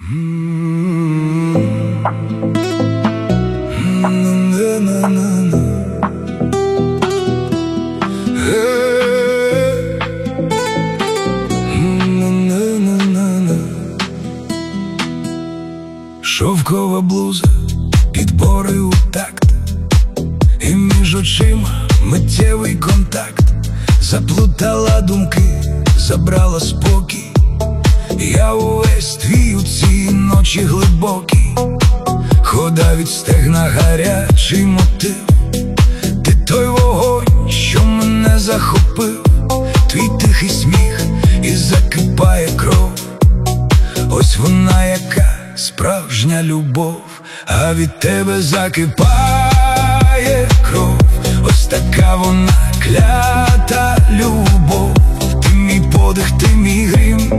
Шовкова блуза, підбори у такт, і між очима миттєвий контакт. Заплутала думки, забрала спокій. Я увесь твій у цій ночі глибокій. Хода від стегна, гарячий мотив. Ти той вогонь, що мене захопив. Твій тихий сміх, і закипає кров. Ось вона, яка справжня любов. А від тебе закипає кров. Ось така вона, клята любов. Ти мій подих, ти мій грім.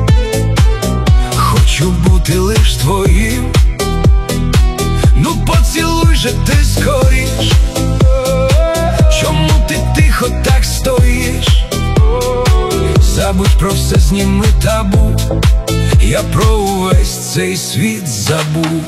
Хочу бути лиш твоїм. Ну поцілуй же ти скоріш. Чому ти тихо так стоїш? Забудь про все, зніми табу. Я про увесь цей світ забув.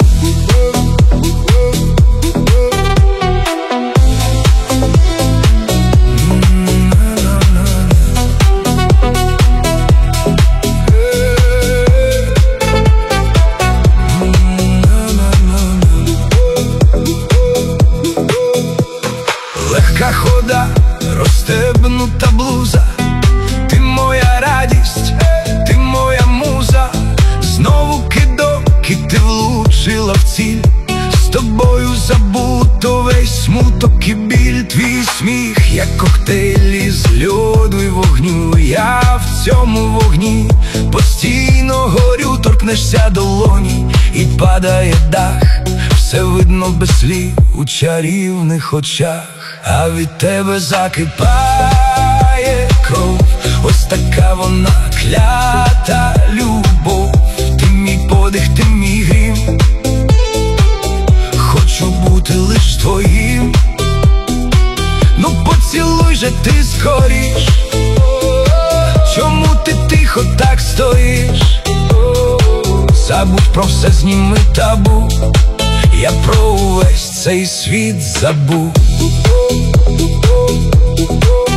Легка хода, розстебнута блуза. Ти моя радість, ти моя муза. Знову кидок, і ти влучила в ціль. З тобою забуто весь смуток і біль. Твій сміх, як коктейль з льоду і вогню. Я в цьому вогні постійно горю. Торкнешся долоні, і падає дах. Все видно без слів у чарівних очах. А від тебе закипає кров. Ось така вона, клята любов. Ти мій подих, ти мій грім. Хочу бути лиш твоїм. Ну поцілуй же ти скоріш. Чому ти тихо так стоїш? Забудь про все, зніми табу. Я про увесь цей світ забув.